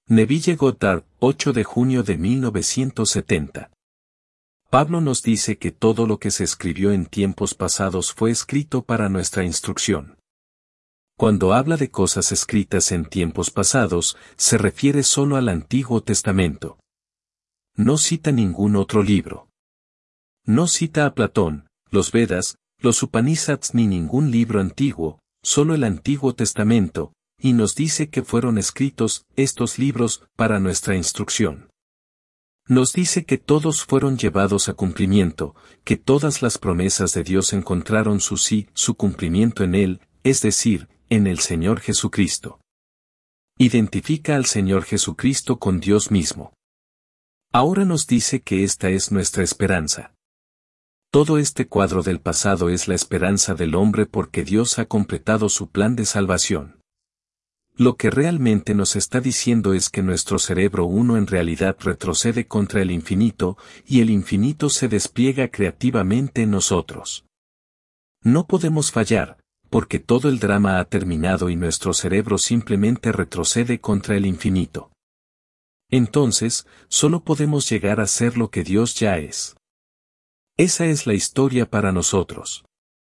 Neville Goddard, 8 de junio de 1970. Pablo nos dice que todo lo que se escribió en tiempos pasados fue escrito para nuestra instrucción. Cuando habla de cosas escritas en tiempos pasados, se refiere solo al Antiguo Testamento. No cita ningún otro libro. No cita a Platón, los Vedas, los Upanishads ni ningún libro antiguo, solo el Antiguo Testamento, y nos dice que fueron escritos estos libros para nuestra instrucción. Nos dice que todos fueron llevados a cumplimiento, que todas las promesas de Dios encontraron su cumplimiento en Él, es decir, en el Señor Jesucristo. Identifica al Señor Jesucristo con Dios mismo. Ahora nos dice que esta es nuestra esperanza. Todo este cuadro del pasado es la esperanza del hombre porque Dios ha completado su plan de salvación. Lo que realmente nos está diciendo es que nuestro cerebro uno en realidad retrocede contra el infinito, y el infinito se despliega creativamente en nosotros. No podemos fallar, porque todo el drama ha terminado y nuestro cerebro simplemente retrocede contra el infinito. Entonces, solo podemos llegar a ser lo que Dios ya es. Esa es la historia para nosotros.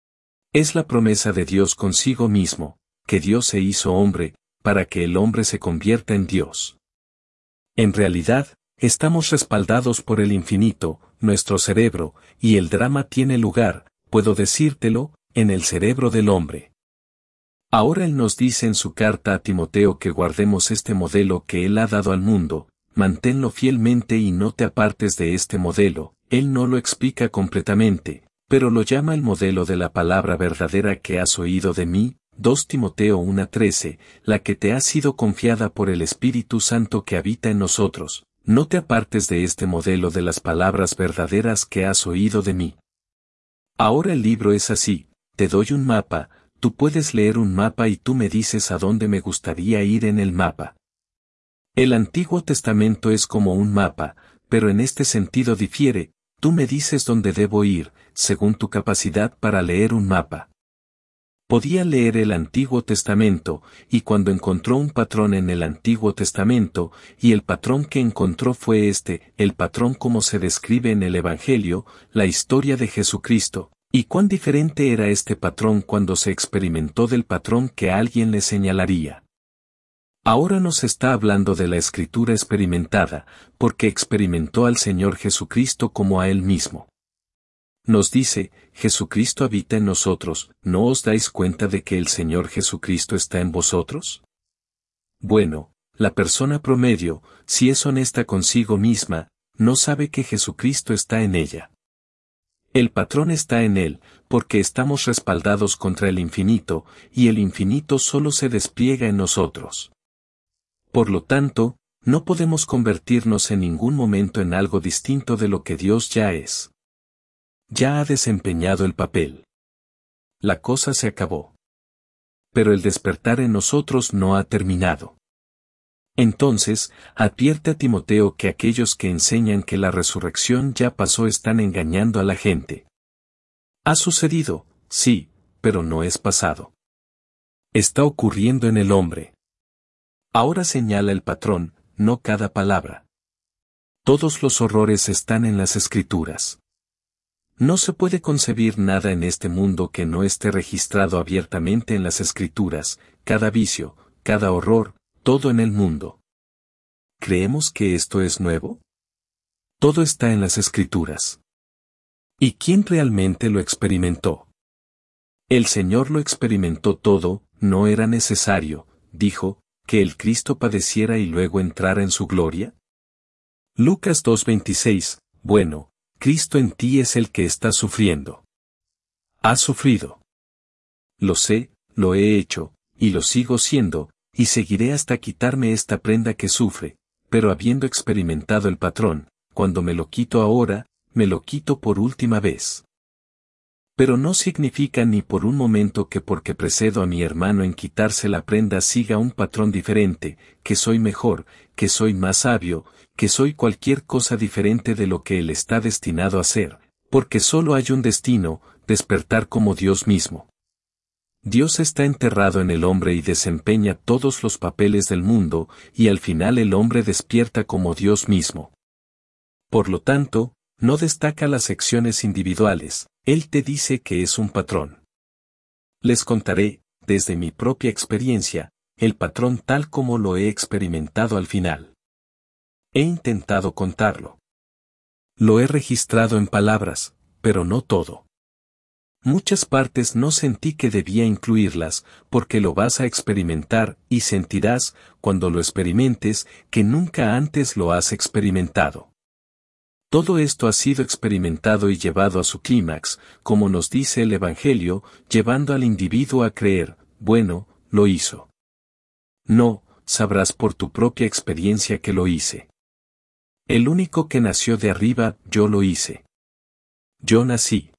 Es la promesa de Dios consigo mismo, que Dios se hizo hombre, para que el hombre se convierta en Dios. En realidad, estamos respaldados por el infinito, nuestro cerebro, y el drama tiene lugar, puedo decírtelo, en el cerebro del hombre. Ahora Él nos dice en su carta a Timoteo que guardemos este modelo que Él ha dado al mundo, manténlo fielmente y no te apartes de este modelo. Él no lo explica completamente, pero lo llama el modelo de la palabra verdadera que has oído de mí, 2 Timoteo 1:13, la que te ha sido confiada por el Espíritu Santo que habita en nosotros. No te apartes de este modelo de las palabras verdaderas que has oído de mí. Ahora el libro es así, te doy un mapa, tú puedes leer un mapa y tú me dices a dónde me gustaría ir en el mapa. El Antiguo Testamento es como un mapa, pero en este sentido difiere. Tú me dices dónde debo ir, según tu capacidad para leer un mapa. Podía leer el Antiguo Testamento, y cuando encontró un patrón en el Antiguo Testamento, y el patrón que encontró fue el patrón como se describe en el Evangelio, la historia de Jesucristo. ¿Y cuán diferente era este patrón cuando se experimentó del patrón que alguien le señalaría? Ahora nos está hablando de la escritura experimentada, porque experimentó al Señor Jesucristo como a Él mismo. Nos dice, Jesucristo habita en nosotros, ¿no os dais cuenta de que el Señor Jesucristo está en vosotros? Bueno, la persona promedio, si es honesta consigo misma, no sabe que Jesucristo está en ella. El patrón está en Él, porque estamos respaldados contra el infinito, y el infinito solo se despliega en nosotros. Por lo tanto, no podemos convertirnos en ningún momento en algo distinto de lo que Dios ya es. Ya ha desempeñado el papel. La cosa se acabó. Pero el despertar en nosotros no ha terminado. Entonces, advierte a Timoteo que aquellos que enseñan que la resurrección ya pasó están engañando a la gente. Ha sucedido, sí, pero no es pasado. Está ocurriendo en el hombre. Ahora señala el patrón, no cada palabra. Todos los horrores están en las Escrituras. No se puede concebir nada en este mundo que no esté registrado abiertamente en las Escrituras, cada vicio, cada horror, todo en el mundo. ¿Creemos que esto es nuevo? Todo está en las Escrituras. ¿Y quién realmente lo experimentó? El Señor lo experimentó todo, no era necesario, dijo, que el Cristo padeciera y luego entrara en su gloria. Lucas 2:26, bueno, Cristo en ti es el que está sufriendo. Has sufrido. Lo sé, lo he hecho, y lo sigo siendo, y seguiré hasta quitarme esta prenda que sufre, pero habiendo experimentado el patrón, cuando me lo quito ahora, me lo quito por última vez. Pero no significa ni por un momento que porque precedo a mi hermano en quitarse la prenda siga un patrón diferente, que soy mejor, que soy más sabio, que soy cualquier cosa diferente de lo que él está destinado a ser, porque solo hay un destino, despertar como Dios mismo. Dios está enterrado en el hombre y desempeña todos los papeles del mundo, y al final el hombre despierta como Dios mismo. Por lo tanto, no destaca las secciones individuales, Él te dice que es un patrón. Les contaré, desde mi propia experiencia, el patrón tal como lo he experimentado al final. He intentado contarlo. Lo he registrado en palabras, pero no todo. Muchas partes no sentí que debía incluirlas, porque lo vas a experimentar y sentirás, cuando lo experimentes, que nunca antes lo has experimentado. Todo esto ha sido experimentado y llevado a su clímax, como nos dice el Evangelio, llevando al individuo a creer, bueno, lo hizo. No, sabrás por tu propia experiencia que lo hice. El único que nació de arriba, yo lo hice. Yo nací.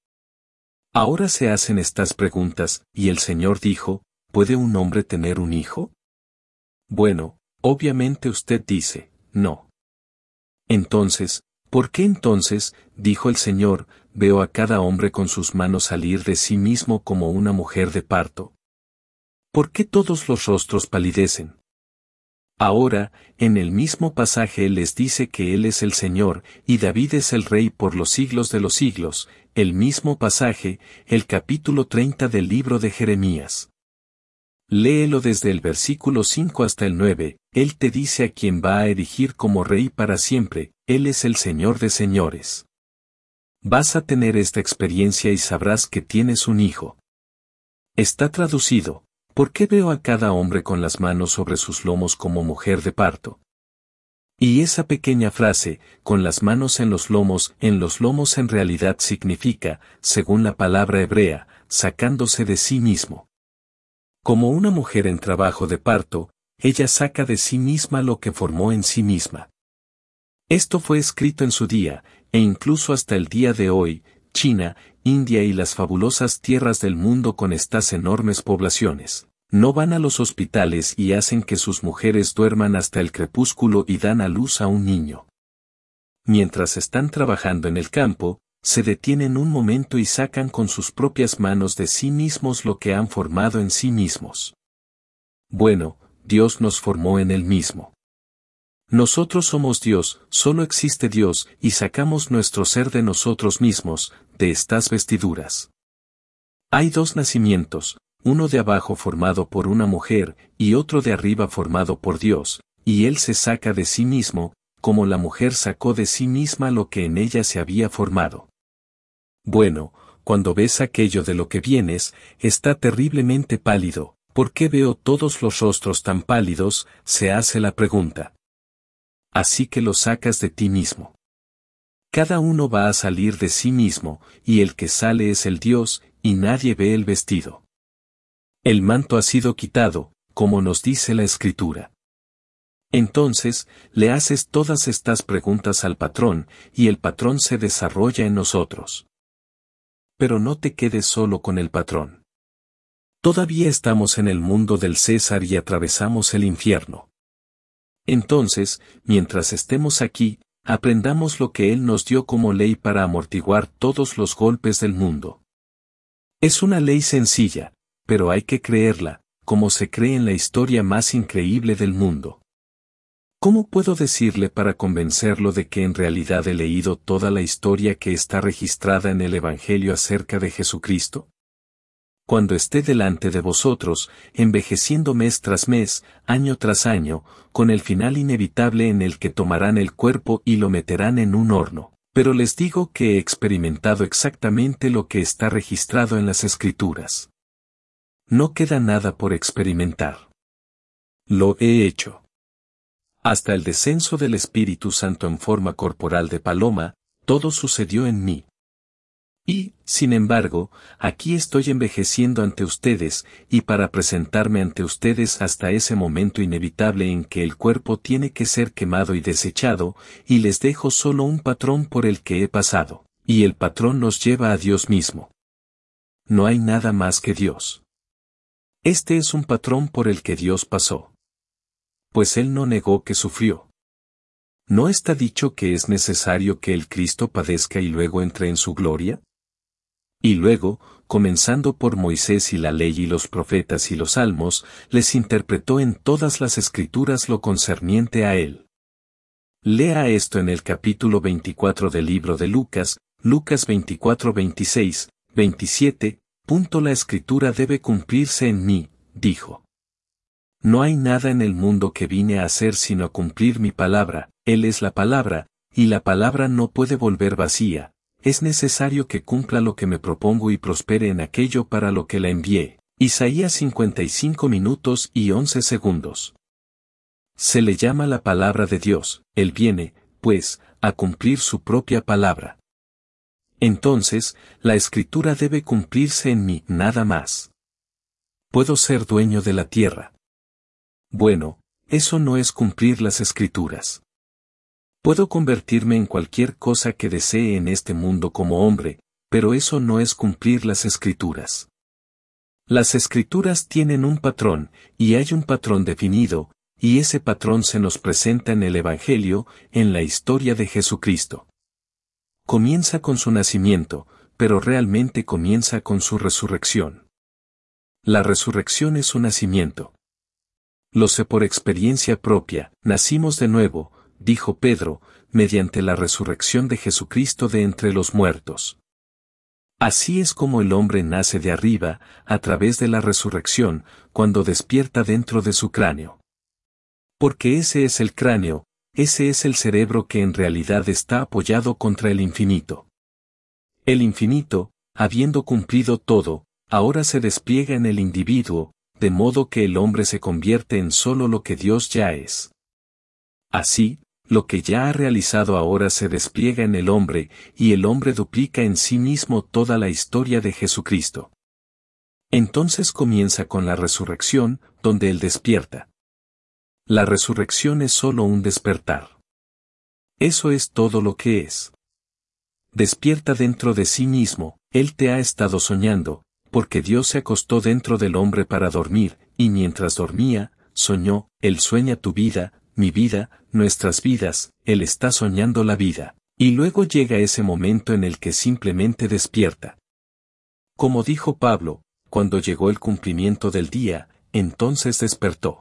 Ahora se hacen estas preguntas, y el Señor dijo, ¿puede un hombre tener un hijo? Bueno, obviamente usted dice, no. Entonces, ¿por qué entonces, dijo el Señor, veo a cada hombre con sus manos salir de sí mismo como una mujer de parto? ¿Por qué todos los rostros palidecen? Ahora, en el mismo pasaje Él les dice que Él es el Señor, y David es el Rey por los siglos de los siglos, el mismo pasaje, el capítulo 30 del libro de Jeremías. Léelo desde el versículo 5 hasta el 9, Él te dice a quien va a erigir como Rey para siempre, Él es el Señor de señores. Vas a tener esta experiencia y sabrás que tienes un hijo. Está traducido. ¿Por qué veo a cada hombre con las manos sobre sus lomos como mujer de parto? Y esa pequeña frase, con las manos en los lomos en realidad significa, según la palabra hebrea, sacándose de sí mismo. Como una mujer en trabajo de parto, ella saca de sí misma lo que formó en sí misma. Esto fue escrito en su día, e incluso hasta el día de hoy, China, India y las fabulosas tierras del mundo con estas enormes poblaciones, no van a los hospitales y hacen que sus mujeres duerman hasta el crepúsculo y dan a luz a un niño. Mientras están trabajando en el campo, se detienen un momento y sacan con sus propias manos de sí mismos lo que han formado en sí mismos. Bueno, Dios nos formó en Él mismo. Nosotros somos Dios, solo existe Dios, y sacamos nuestro ser de nosotros mismos, de estas vestiduras. Hay dos nacimientos, uno de abajo formado por una mujer, y otro de arriba formado por Dios, y Él se saca de sí mismo, como la mujer sacó de sí misma lo que en ella se había formado. Bueno, cuando ves aquello de lo que vienes, está terriblemente pálido, ¿por qué veo todos los rostros tan pálidos?, se hace la pregunta. Así que lo sacas de ti mismo. Cada uno va a salir de sí mismo, y el que sale es el Dios, y nadie ve el vestido. El manto ha sido quitado, como nos dice la Escritura. Entonces, le haces todas estas preguntas al patrón, y el patrón se desarrolla en nosotros. Pero no te quedes solo con el patrón. Todavía estamos en el mundo del César y atravesamos el infierno. Entonces, mientras estemos aquí, aprendamos lo que Él nos dio como ley para amortiguar todos los golpes del mundo. Es una ley sencilla, pero hay que creerla, como se cree en la historia más increíble del mundo. ¿Cómo puedo decirle para convencerlo de que en realidad he leído toda la historia que está registrada en el Evangelio acerca de Jesucristo? Cuando esté delante de vosotros, envejeciendo mes tras mes, año tras año, con el final inevitable en el que tomarán el cuerpo y lo meterán en un horno. Pero les digo que he experimentado exactamente lo que está registrado en las Escrituras. No queda nada por experimentar. Lo he hecho. Hasta el descenso del Espíritu Santo en forma corporal de paloma, todo sucedió en mí. Y, sin embargo, aquí estoy envejeciendo ante ustedes, y para presentarme ante ustedes hasta ese momento inevitable en que el cuerpo tiene que ser quemado y desechado, y les dejo solo un patrón por el que he pasado, y el patrón nos lleva a Dios mismo. No hay nada más que Dios. Este es un patrón por el que Dios pasó. Pues Él no negó que sufrió. ¿No está dicho que es necesario que el Cristo padezca y luego entre en su gloria? Y luego, comenzando por Moisés y la ley y los profetas y los salmos, les interpretó en todas las escrituras lo concerniente a él. Lea esto en el capítulo 24 del libro de Lucas, Lucas 24, 26, 27, La escritura debe cumplirse en mí, dijo. No hay nada en el mundo que vine a hacer sino a cumplir mi palabra, Él es la palabra, y la palabra no puede volver vacía, es necesario que cumpla lo que me propongo y prospere en aquello para lo que la envié. Isaías 55 minutos y 11 segundos. Se le llama la palabra de Dios, Él viene, pues, a cumplir su propia palabra. Entonces, la escritura debe cumplirse en mí, nada más. Puedo ser dueño de la tierra. Bueno, eso no es cumplir las escrituras. Puedo convertirme en cualquier cosa que desee en este mundo como hombre, pero eso no es cumplir las escrituras. Las escrituras tienen un patrón, y hay un patrón definido, y ese patrón se nos presenta en el Evangelio, en la historia de Jesucristo. Comienza con su nacimiento, pero realmente comienza con su resurrección. La resurrección es su nacimiento. Lo sé por experiencia propia, nacimos de nuevo, dijo Pedro, mediante la resurrección de Jesucristo de entre los muertos. Así es como el hombre nace de arriba, a través de la resurrección, cuando despierta dentro de su cráneo. Porque ese es el cráneo, ese es el cerebro que en realidad está apoyado contra el infinito. El infinito, habiendo cumplido todo, ahora se despliega en el individuo, de modo que el hombre se convierte en solo lo que Dios ya es. Así, lo que ya ha realizado ahora se despliega en el hombre, y el hombre duplica en sí mismo toda la historia de Jesucristo. Entonces comienza con la resurrección, donde él despierta. La resurrección es solo un despertar. Eso es todo lo que es. Despierta dentro de sí mismo, él te ha estado soñando, porque Dios se acostó dentro del hombre para dormir, y mientras dormía, soñó, él sueña tu vida, mi vida, nuestras vidas, él está soñando la vida, y luego llega ese momento en el que simplemente despierta. Como dijo Pablo, cuando llegó el cumplimiento del día, entonces despertó.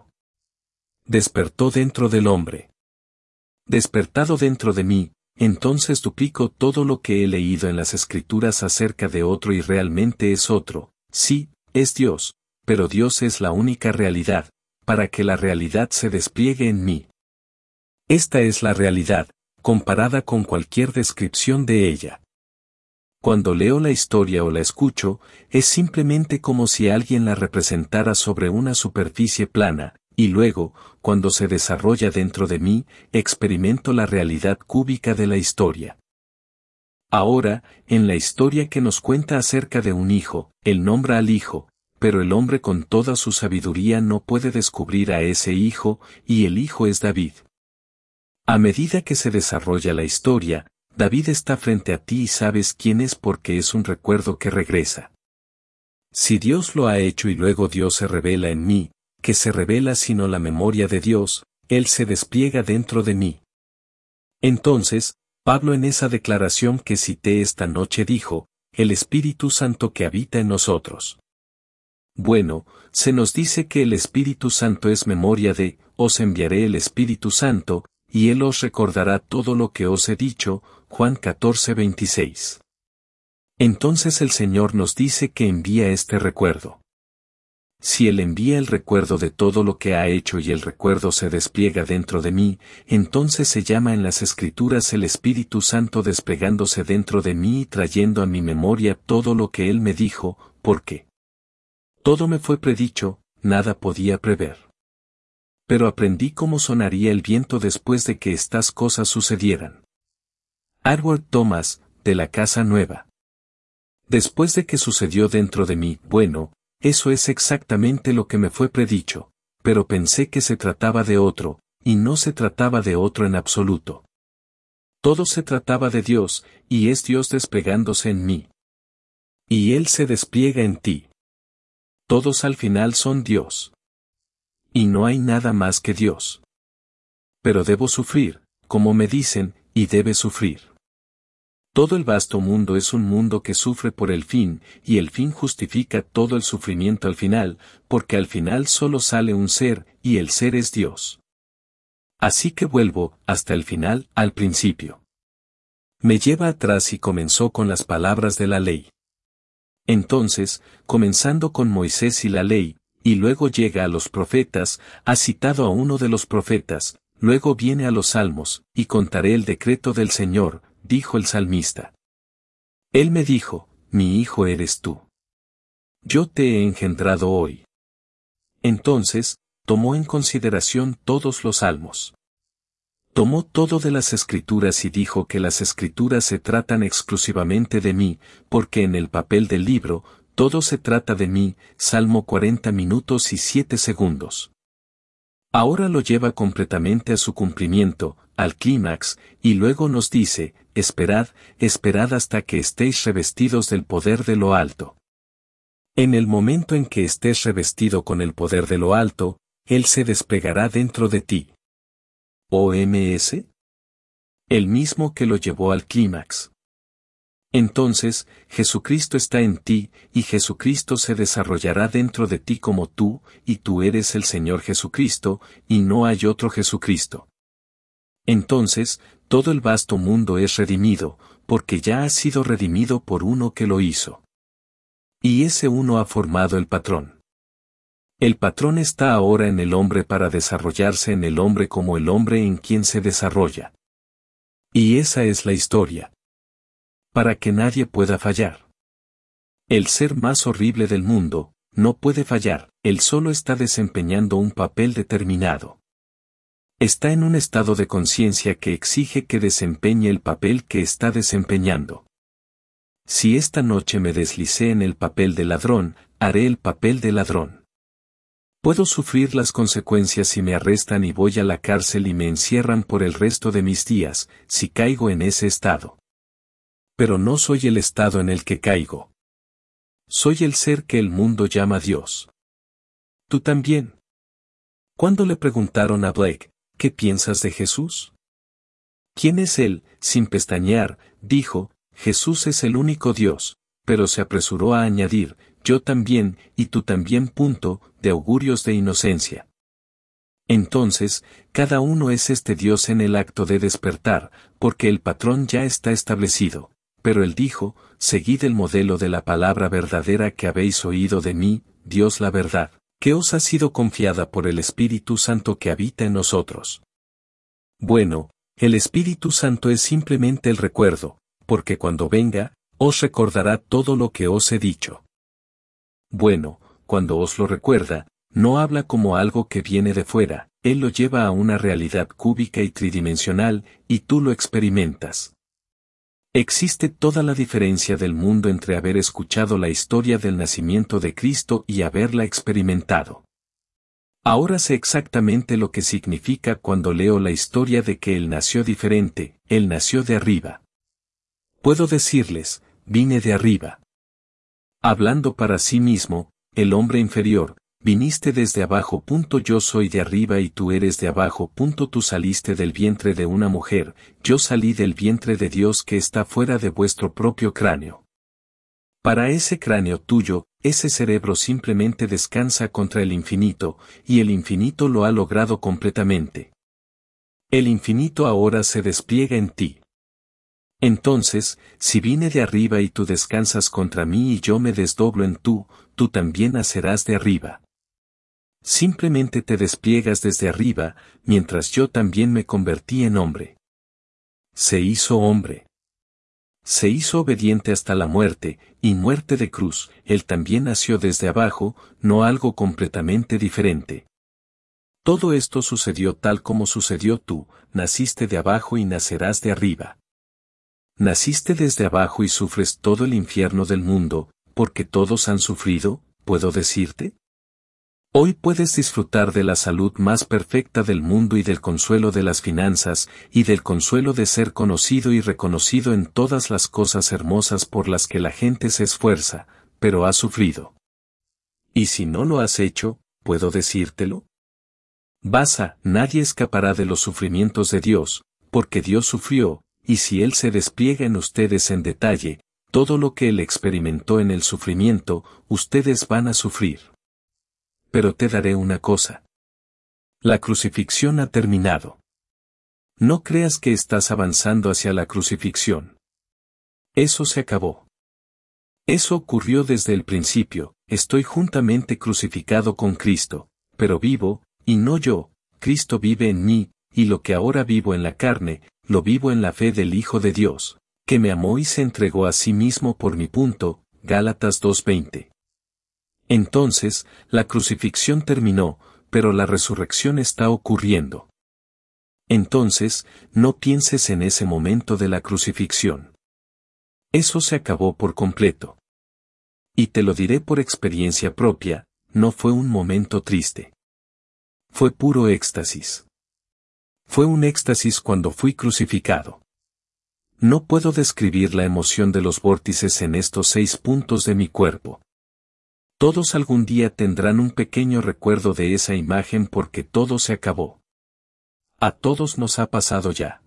Despertó dentro del hombre. Despertado dentro de mí, entonces duplico todo lo que he leído en las Escrituras acerca de otro y realmente es otro, sí, es Dios, pero Dios es la única realidad, para que la realidad se despliegue en mí. Esta es la realidad, comparada con cualquier descripción de ella. Cuando leo la historia o la escucho, es simplemente como si alguien la representara sobre una superficie plana, y luego, cuando se desarrolla dentro de mí, experimento la realidad cúbica de la historia. Ahora, en la historia que nos cuenta acerca de un hijo, él nombra al hijo, pero el hombre con toda su sabiduría no puede descubrir a ese hijo, y el hijo es David. A medida que se desarrolla la historia, David está frente a ti y sabes quién es porque es un recuerdo que regresa. Si Dios lo ha hecho y luego Dios se revela en mí, que se revela sino la memoria de Dios, Él se despliega dentro de mí. Entonces, Pablo en esa declaración que cité esta noche dijo, el Espíritu Santo que habita en nosotros. Bueno, se nos dice que el Espíritu Santo es memoria de, os enviaré el Espíritu Santo, y Él os recordará todo lo que os he dicho, Juan 14:26. Entonces el Señor nos dice que envía este recuerdo. Si Él envía el recuerdo de todo lo que ha hecho y el recuerdo se despliega dentro de mí, entonces se llama en las Escrituras el Espíritu Santo desplegándose dentro de mí y trayendo a mi memoria todo lo que Él me dijo, porque todo me fue predicho, nada podía prever. Pero aprendí cómo sonaría el viento después de que estas cosas sucedieran. Edward Thomas, de la Casa Nueva. Después de que sucedió dentro de mí, bueno, eso es exactamente lo que me fue predicho, pero pensé que se trataba de otro, y no se trataba de otro en absoluto. Todo se trataba de Dios, y es Dios desplegándose en mí. Y Él se despliega en ti. Todos al final son Dios. Y no hay nada más que Dios. Pero debo sufrir, como me dicen, y debes sufrir. Todo el vasto mundo es un mundo que sufre por el fin, y el fin justifica todo el sufrimiento al final, porque al final solo sale un ser, y el ser es Dios. Así que vuelvo, hasta el final, al principio. Me lleva atrás y comenzó con las palabras de la ley. Entonces, comenzando con Moisés y la ley, y luego llega a los profetas, ha citado a uno de los profetas, luego viene a los salmos, y contaré el decreto del Señor, dijo el salmista. Él me dijo, mi hijo eres tú. Yo te he engendrado hoy. Entonces, tomó en consideración todos los salmos. Tomó todo de las Escrituras y dijo que las Escrituras se tratan exclusivamente de mí, porque en el papel del libro, todo se trata de mí, Salmo 40 minutos y 7 segundos. Ahora lo lleva completamente a su cumplimiento, al clímax, y luego nos dice, esperad, esperad hasta que estéis revestidos del poder de lo alto. En el momento en que estés revestido con el poder de lo alto, Él se desplegará dentro de ti. ¿OMS? El mismo que lo llevó al clímax. Entonces, Jesucristo está en ti, y Jesucristo se desarrollará dentro de ti como tú, y tú eres el Señor Jesucristo, y no hay otro Jesucristo. Entonces, todo el vasto mundo es redimido, porque ya ha sido redimido por uno que lo hizo. Y ese uno ha formado el patrón. El patrón está ahora en el hombre para desarrollarse en el hombre como el hombre en quien se desarrolla. Y esa es la historia. Para que nadie pueda fallar. El ser más horrible del mundo, no puede fallar, él solo está desempeñando un papel determinado. Está en un estado de conciencia que exige que desempeñe el papel que está desempeñando. Si esta noche me deslicé en el papel de ladrón, haré el papel de ladrón. Puedo sufrir las consecuencias si me arrestan y voy a la cárcel y me encierran por el resto de mis días, si caigo en ese estado. Pero no soy el estado en el que caigo. Soy el ser que el mundo llama Dios. ¿Tú también? Cuando le preguntaron a Blake, ¿qué piensas de Jesús? ¿Quién es él? Sin pestañear, dijo, Jesús es el único Dios, pero se apresuró a añadir, yo también, y tú también. De augurios de inocencia. Entonces, cada uno es este Dios en el acto de despertar, porque el patrón ya está establecido, pero él dijo, seguid el modelo de la palabra verdadera que habéis oído de mí, Dios la verdad, que os ha sido confiada por el Espíritu Santo que habita en nosotros. Bueno, el Espíritu Santo es simplemente el recuerdo, porque cuando venga, os recordará todo lo que os he dicho. Bueno, cuando os lo recuerda, no habla como algo que viene de fuera, Él lo lleva a una realidad cúbica y tridimensional, y tú lo experimentas. Existe toda la diferencia del mundo entre haber escuchado la historia del nacimiento de Cristo y haberla experimentado. Ahora sé exactamente lo que significa cuando leo la historia de que Él nació diferente, Él nació de arriba. Puedo decirles, vine de arriba. Hablando para sí mismo, el hombre inferior, viniste desde abajo. Yo soy de arriba y tú eres de abajo. Tú saliste del vientre de una mujer, yo salí del vientre de Dios que está fuera de vuestro propio cráneo. Para ese cráneo tuyo, ese cerebro simplemente descansa contra el infinito, y el infinito lo ha logrado completamente. El infinito ahora se despliega en ti. Entonces, si vine de arriba y tú descansas contra mí y yo me desdoblo en tú también nacerás de arriba. Simplemente te despliegas desde arriba, mientras yo también me convertí en hombre. Se hizo hombre. Se hizo obediente hasta la muerte, y muerte de cruz. Él también nació desde abajo, no algo completamente diferente. Todo esto sucedió tal como sucedió tú, naciste de abajo y nacerás de arriba. Naciste desde abajo y sufres todo el infierno del mundo, porque todos han sufrido, ¿puedo decirte? Hoy puedes disfrutar de la salud más perfecta del mundo y del consuelo de las finanzas, y del consuelo de ser conocido y reconocido en todas las cosas hermosas por las que la gente se esfuerza, pero ha sufrido. Y si no lo has hecho, ¿puedo decírtelo? Nadie escapará de los sufrimientos de Dios, porque Dios sufrió, y si Él se despliega en ustedes en detalle, todo lo que Él experimentó en el sufrimiento, ustedes van a sufrir. Pero te daré una cosa. La crucifixión ha terminado. No creas que estás avanzando hacia la crucifixión. Eso se acabó. Eso ocurrió desde el principio, estoy juntamente crucificado con Cristo, pero vivo, y no yo, Cristo vive en mí, y lo que ahora vivo en la carne, lo vivo en la fe del Hijo de Dios, que me amó y se entregó a sí mismo por mi. Gálatas 2:20. Entonces, la crucifixión terminó, pero la resurrección está ocurriendo. Entonces, no pienses en ese momento de la crucifixión. Eso se acabó por completo. Y te lo diré por experiencia propia, no fue un momento triste. Fue puro éxtasis. Fue un éxtasis cuando fui crucificado. No puedo describir la emoción de los vórtices en estos 6 puntos de mi cuerpo. Todos algún día tendrán un pequeño recuerdo de esa imagen porque todo se acabó. A todos nos ha pasado ya.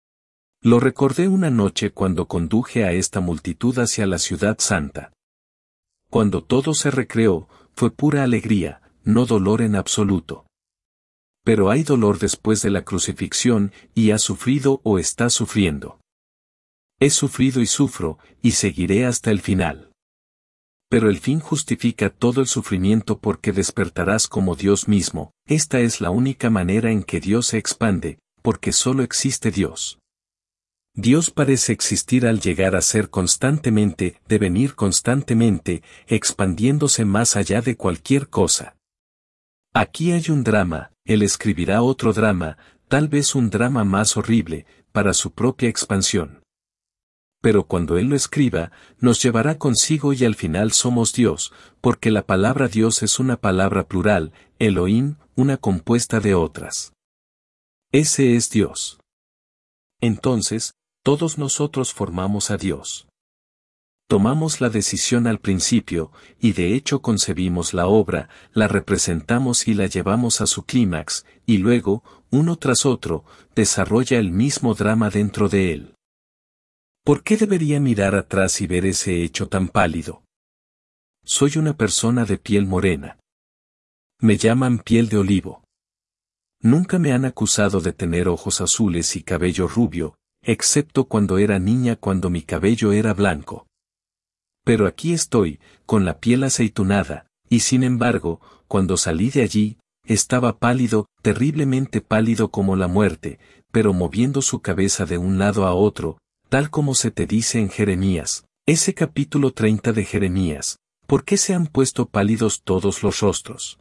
Lo recordé una noche cuando conduje a esta multitud hacia la ciudad santa. Cuando todo se recreó, fue pura alegría, no dolor en absoluto. Pero hay dolor después de la crucifixión, y has sufrido o estás sufriendo. He sufrido y sufro, y seguiré hasta el final. Pero el fin justifica todo el sufrimiento porque despertarás como Dios mismo, esta es la única manera en que Dios se expande, porque solo existe Dios. Dios parece existir al llegar a ser constantemente, devenir constantemente, expandiéndose más allá de cualquier cosa. Aquí hay un drama, Él escribirá otro drama, tal vez un drama más horrible, para su propia expansión. Pero cuando Él lo escriba, nos llevará consigo y al final somos Dios, porque la palabra Dios es una palabra plural, Elohim, una compuesta de otras. Ese es Dios. Entonces, todos nosotros formamos a Dios. Tomamos la decisión al principio, y de hecho concebimos la obra, la representamos y la llevamos a su clímax, y luego, uno tras otro, desarrolla el mismo drama dentro de él. ¿Por qué debería mirar atrás y ver ese hecho tan pálido? Soy una persona de piel morena. Me llaman piel de olivo. Nunca me han acusado de tener ojos azules y cabello rubio, excepto cuando era niña cuando mi cabello era blanco. Pero aquí estoy, con la piel aceitunada, y sin embargo, cuando salí de allí, estaba pálido, terriblemente pálido como la muerte, pero moviendo su cabeza de un lado a otro, tal como se te dice en Jeremías, ese capítulo 30 de Jeremías, ¿por qué se han puesto pálidos todos los rostros?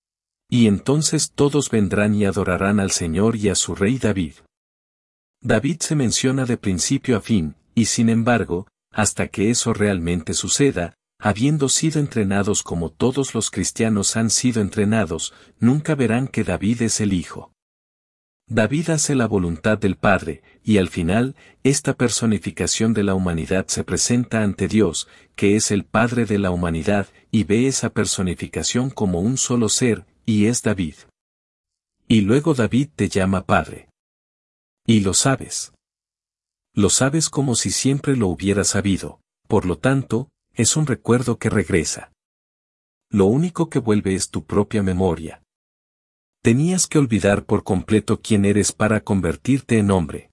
Y entonces todos vendrán y adorarán al Señor y a su rey David. David se menciona de principio a fin, y sin embargo, hasta que eso realmente suceda, habiendo sido entrenados como todos los cristianos han sido entrenados, nunca verán que David es el Hijo. David hace la voluntad del Padre, y al final, esta personificación de la humanidad se presenta ante Dios, que es el Padre de la humanidad, y ve esa personificación como un solo ser, y es David. Y luego David te llama Padre. Y lo sabes. Lo sabes como si siempre lo hubieras sabido, por lo tanto, es un recuerdo que regresa. Lo único que vuelve es tu propia memoria. Tenías que olvidar por completo quién eres para convertirte en hombre.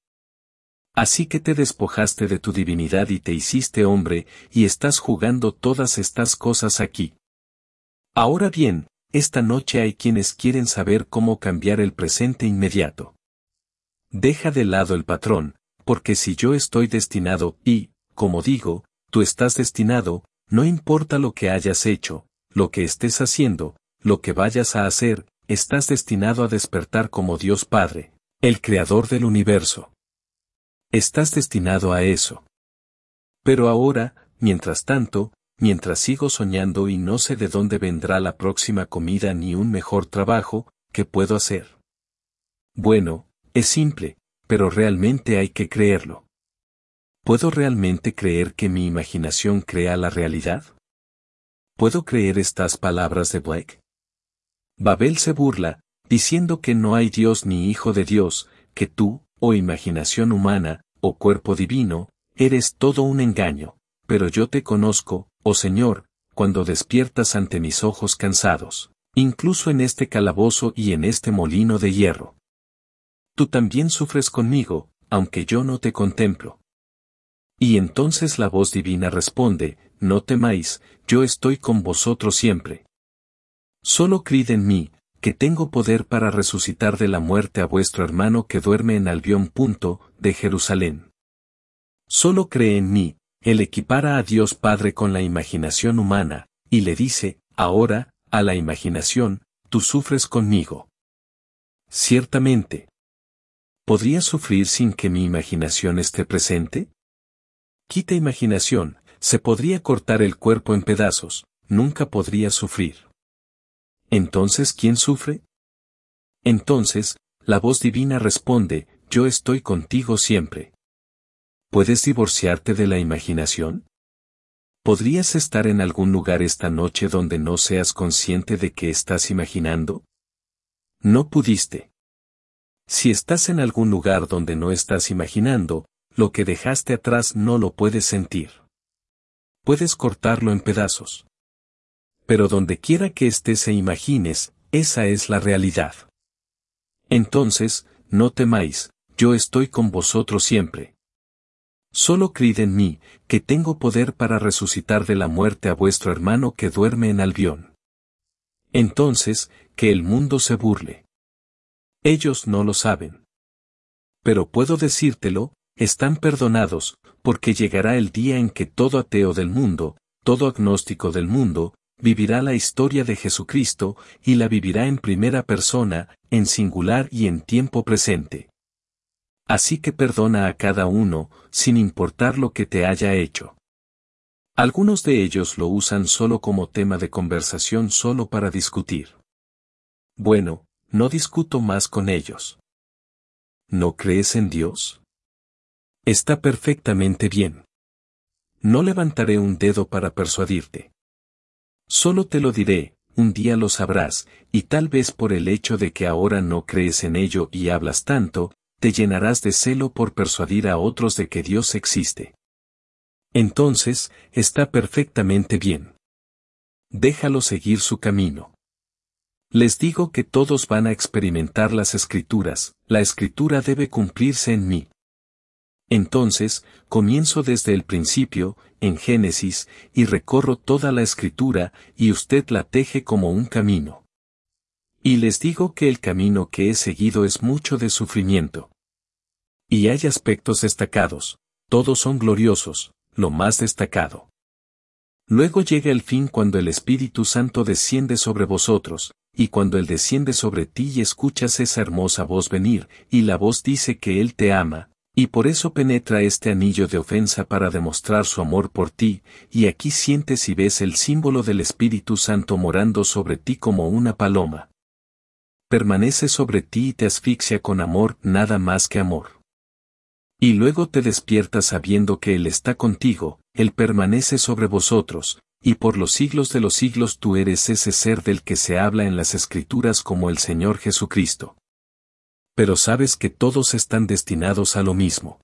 Así que te despojaste de tu divinidad y te hiciste hombre, y estás jugando todas estas cosas aquí. Ahora bien, esta noche hay quienes quieren saber cómo cambiar el presente inmediato. Deja de lado el patrón, porque si yo estoy destinado, y, como digo, tú estás destinado, no importa lo que hayas hecho, lo que estés haciendo, lo que vayas a hacer, estás destinado a despertar como Dios Padre, el Creador del universo. Estás destinado a eso. Pero ahora, mientras tanto, mientras sigo soñando y no sé de dónde vendrá la próxima comida ni un mejor trabajo, ¿qué puedo hacer? Bueno, es simple, pero realmente hay que creerlo. ¿Puedo realmente creer que mi imaginación crea la realidad? ¿Puedo creer estas palabras de Blake? Babel se burla, diciendo que no hay Dios ni Hijo de Dios, que tú, oh imaginación humana, oh cuerpo divino, eres todo un engaño, pero yo te conozco, oh Señor, cuando despiertas ante mis ojos cansados, incluso en este calabozo y en este molino de hierro. Tú también sufres conmigo, aunque yo no te contemplo. Y entonces la voz divina responde, no temáis, yo estoy con vosotros siempre. Solo creed en mí, que tengo poder para resucitar de la muerte a vuestro hermano que duerme en Albión. De Jerusalén. Solo cree en mí. Él equipara a Dios Padre con la imaginación humana, y le dice, ahora, a la imaginación, tú sufres conmigo. Ciertamente. ¿Podría sufrir sin que mi imaginación esté presente? Quita imaginación, se podría cortar el cuerpo en pedazos, nunca podría sufrir. ¿Entonces quién sufre? Entonces, la voz divina responde, yo estoy contigo siempre. ¿Puedes divorciarte de la imaginación? ¿Podrías estar en algún lugar esta noche donde no seas consciente de que estás imaginando? No pudiste. Si estás en algún lugar donde no estás imaginando, lo que dejaste atrás no lo puedes sentir. Puedes cortarlo en pedazos. Pero donde quiera que estés e imagines, esa es la realidad. Entonces, no temáis, yo estoy con vosotros siempre. Solo creed en mí, que tengo poder para resucitar de la muerte a vuestro hermano que duerme en Albión. Entonces, que el mundo se burle. Ellos no lo saben. Pero puedo decírtelo, están perdonados, porque llegará el día en que todo ateo del mundo, todo agnóstico del mundo, vivirá la historia de Jesucristo, y la vivirá en primera persona, en singular y en tiempo presente. Así que perdona a cada uno, sin importar lo que te haya hecho. Algunos de ellos lo usan solo como tema de conversación, solo para discutir. Bueno, no discuto más con ellos. ¿No crees en Dios? Está perfectamente bien. No levantaré un dedo para persuadirte. Solo te lo diré, un día lo sabrás, y tal vez por el hecho de que ahora no crees en ello y hablas tanto, te llenarás de celo por persuadir a otros de que Dios existe. Entonces, está perfectamente bien. Déjalo seguir su camino. Les digo que todos van a experimentar las Escrituras, la Escritura debe cumplirse en mí. Entonces, comienzo desde el principio, en Génesis, y recorro toda la Escritura, y usted la teje como un camino. Y les digo que el camino que he seguido es mucho de sufrimiento. Y hay aspectos destacados, todos son gloriosos, lo más destacado. Luego llega el fin cuando el Espíritu Santo desciende sobre vosotros, y cuando Él desciende sobre ti y escuchas esa hermosa voz venir, y la voz dice que Él te ama, y por eso penetra este anillo de ofensa para demostrar su amor por ti, y aquí sientes y ves el símbolo del Espíritu Santo morando sobre ti como una paloma. Permanece sobre ti y te asfixia con amor, nada más que amor. Y luego te despiertas sabiendo que Él está contigo, Él permanece sobre vosotros, y por los siglos de los siglos tú eres ese ser del que se habla en las Escrituras como el Señor Jesucristo. Pero sabes que todos están destinados a lo mismo.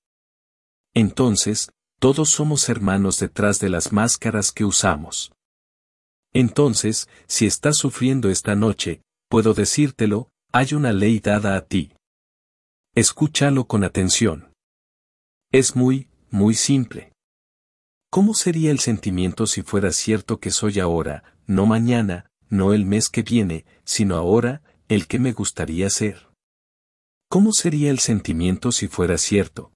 Entonces, todos somos hermanos detrás de las máscaras que usamos. Entonces, si estás sufriendo esta noche, puedo decírtelo, hay una ley dada a ti. Escúchalo con atención. Es muy simple. ¿Cómo sería el sentimiento si fuera cierto que soy ahora, no mañana, no el mes que viene, sino ahora, el que me gustaría ser? ¿Cómo sería el sentimiento si fuera cierto?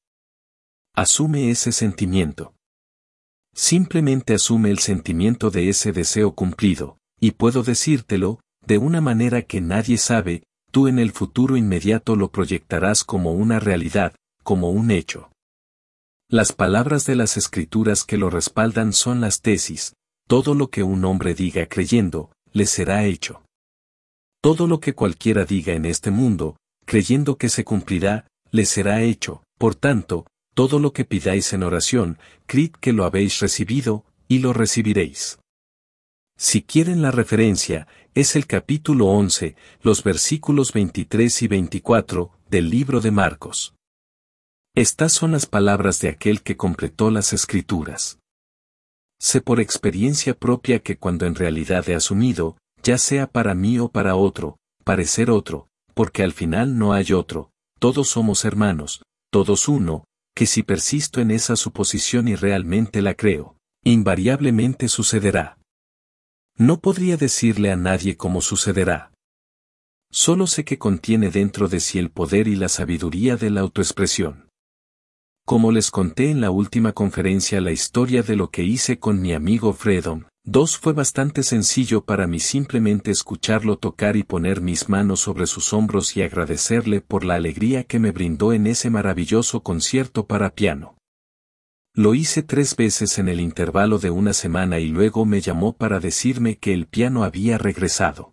Asume ese sentimiento. Simplemente asume el sentimiento de ese deseo cumplido, y puedo decírtelo, de una manera que nadie sabe, tú en el futuro inmediato lo proyectarás como una realidad, como un hecho. Las palabras de las Escrituras que lo respaldan son las tesis, todo lo que un hombre diga creyendo, le será hecho. Todo lo que cualquiera diga en este mundo, creyendo que se cumplirá, le será hecho, por tanto, todo lo que pidáis en oración, creed que lo habéis recibido, y lo recibiréis. Si quieren la referencia, es el capítulo 11, los versículos 23 y 24, del libro de Marcos. Estas son las palabras de aquel que completó las Escrituras. Sé por experiencia propia que cuando en realidad he asumido, ya sea para mí o para otro, parecer otro, porque al final no hay otro, todos somos hermanos, todos uno, que si persisto en esa suposición y realmente la creo, invariablemente sucederá. No podría decirle a nadie cómo sucederá. Solo sé que contiene dentro de sí el poder y la sabiduría de la autoexpresión. Como les conté en la última conferencia la historia de lo que hice con mi amigo Freedom, fue bastante sencillo para mí simplemente escucharlo tocar y poner mis manos sobre sus hombros y agradecerle por la alegría que me brindó en ese maravilloso concierto para piano. Lo hice 3 veces en el intervalo de una semana y luego me llamó para decirme que el piano había regresado.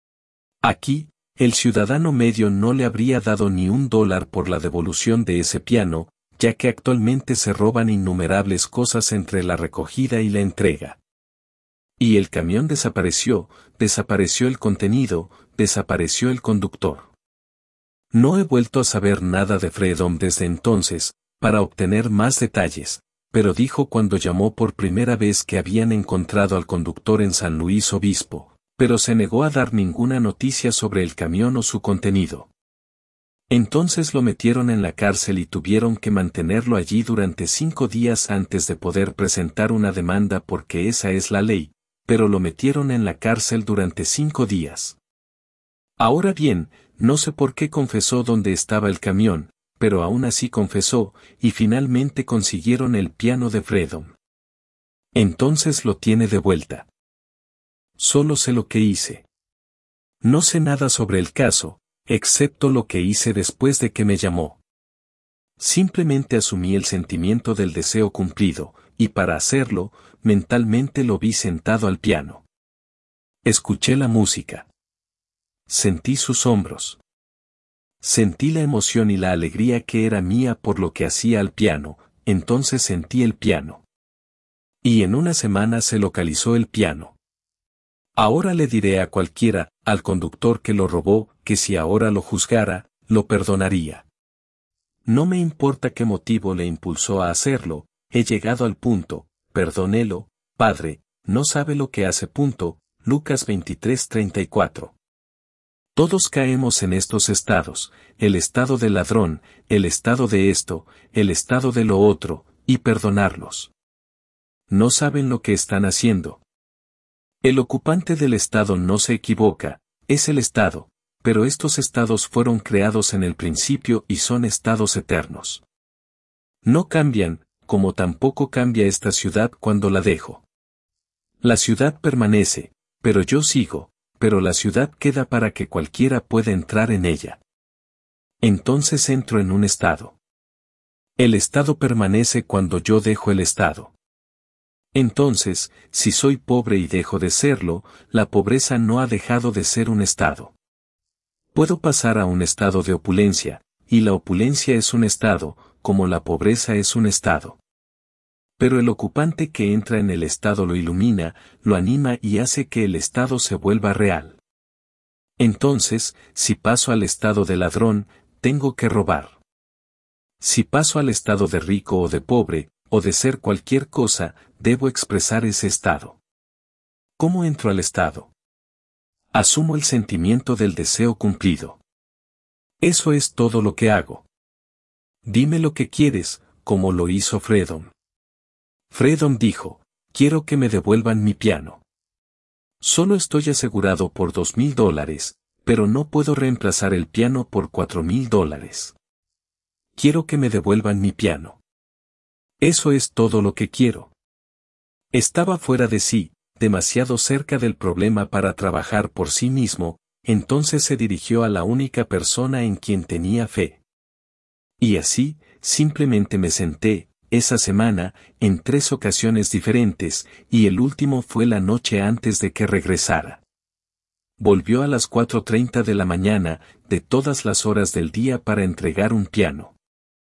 Aquí, el ciudadano medio no le habría dado ni $1 por la devolución de ese piano, ya que actualmente se roban innumerables cosas entre la recogida y la entrega. Y el camión desapareció el contenido, desapareció el conductor. No he vuelto a saber nada de Freedom desde entonces, para obtener más detalles, pero dijo cuando llamó por primera vez que habían encontrado al conductor en San Luis Obispo, pero se negó a dar ninguna noticia sobre el camión o su contenido. Entonces lo metieron en la cárcel y tuvieron que mantenerlo allí durante 5 días antes de poder presentar una demanda porque esa es la ley, pero lo metieron en la cárcel durante 5 días. Ahora bien, no sé por qué confesó dónde estaba el camión, pero aún así confesó, y finalmente consiguieron el piano de Freedom. Entonces lo tiene de vuelta. Solo sé lo que hice. No sé nada sobre el caso, excepto lo que hice después de que me llamó. Simplemente asumí el sentimiento del deseo cumplido, y para hacerlo, mentalmente lo vi sentado al piano. Escuché la música. Sentí sus hombros. Sentí la emoción y la alegría que era mía por lo que hacía al piano, entonces sentí el piano. Y en una semana se localizó el piano. Ahora le diré a cualquiera, al conductor que lo robó, que si ahora lo juzgara, lo perdonaría. No me importa qué motivo le impulsó a hacerlo, he llegado al punto, perdónelo, Padre, no sabe lo que hace. Lucas 23:34. Todos caemos en estos estados, el estado del ladrón, el estado de esto, el estado de lo otro, y perdonarlos. No saben lo que están haciendo. El ocupante del estado no se equivoca, es el estado, pero estos estados fueron creados en el principio y son estados eternos. No cambian, como tampoco cambia esta ciudad cuando la dejo. La ciudad permanece, pero yo sigo, pero la ciudad queda para que cualquiera pueda entrar en ella. Entonces entro en un estado. El estado permanece cuando yo dejo el estado. Entonces, si soy pobre y dejo de serlo, la pobreza no ha dejado de ser un estado. Puedo pasar a un estado de opulencia, y la opulencia es un estado, como la pobreza es un estado. Pero el ocupante que entra en el estado lo ilumina, lo anima y hace que el estado se vuelva real. Entonces, si paso al estado de ladrón, tengo que robar. Si paso al estado de rico o de pobre, o de ser cualquier cosa, debo expresar ese estado. ¿Cómo entro al estado? Asumo el sentimiento del deseo cumplido. Eso es todo lo que hago. Dime lo que quieres, como lo hizo Freedom. Freedom dijo, quiero que me devuelvan mi piano. Solo estoy asegurado por $2,000, pero no puedo reemplazar el piano por $4,000. Quiero que me devuelvan mi piano. Eso es todo lo que quiero. Estaba fuera de sí, demasiado cerca del problema para trabajar por sí mismo, entonces se dirigió a la única persona en quien tenía fe. Y así, simplemente me senté, esa semana, en 3 ocasiones diferentes, y el último fue la noche antes de que regresara. Volvió a las 4:30 de la mañana, de todas las horas del día para entregar un piano.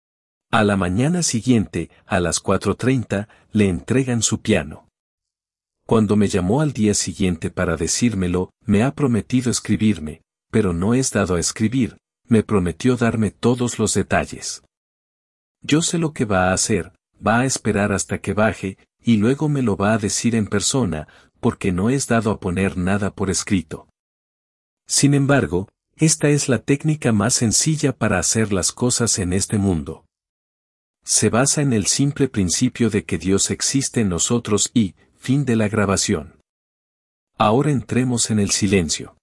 A la mañana siguiente, a las 4:30, le entregan su piano. Cuando me llamó al día siguiente para decírmelo, me ha prometido escribirme, pero no es dado a escribir, me prometió darme todos los detalles. Yo sé lo que va a hacer, va a esperar hasta que baje, y luego me lo va a decir en persona, porque no es dado a poner nada por escrito. Sin embargo, esta es la técnica más sencilla para hacer las cosas en este mundo. Se basa en el simple principio de que Dios existe en nosotros y, fin de la grabación. Ahora entremos en el silencio.